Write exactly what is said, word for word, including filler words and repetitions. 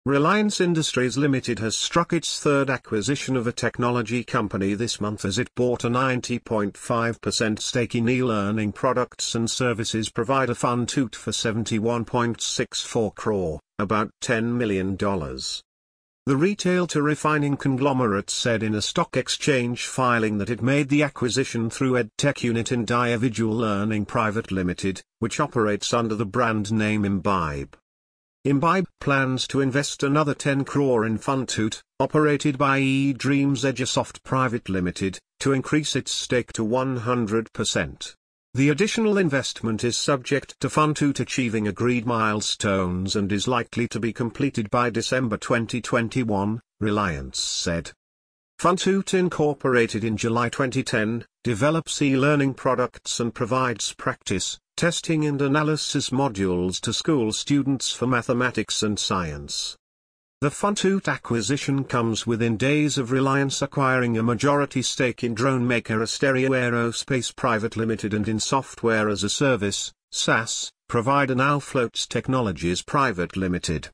Reliance Industries Limited has struck its third acquisition of a technology company this month as it bought a ninety point five percent stake in e-learning products and services provider Funtoot for seventy-one point six four crore, about ten million dollars. The retail to refining conglomerate said in a stock exchange filing that it made the acquisition through EdTech unit in Individual Learning Private Limited, which operates under the brand name Imbibe. Imbibe plans to invest another ten crore in Funtoot, operated by eDreams Edusoft Private Limited, to increase its stake to one hundred percent. The additional investment is subject to Funtoot achieving agreed milestones and is likely to be completed by December twenty twenty-one, Reliance said. Funtoot incorporated in July twenty ten, develops e-learning products and provides practice, testing and analysis modules to school students for mathematics and science. The Funtoot acquisition comes within days of Reliance acquiring a majority stake in drone maker Asterio Aerospace Private Limited and in software as a service, SaaS, provider Nowfloats Technologies Private Limited.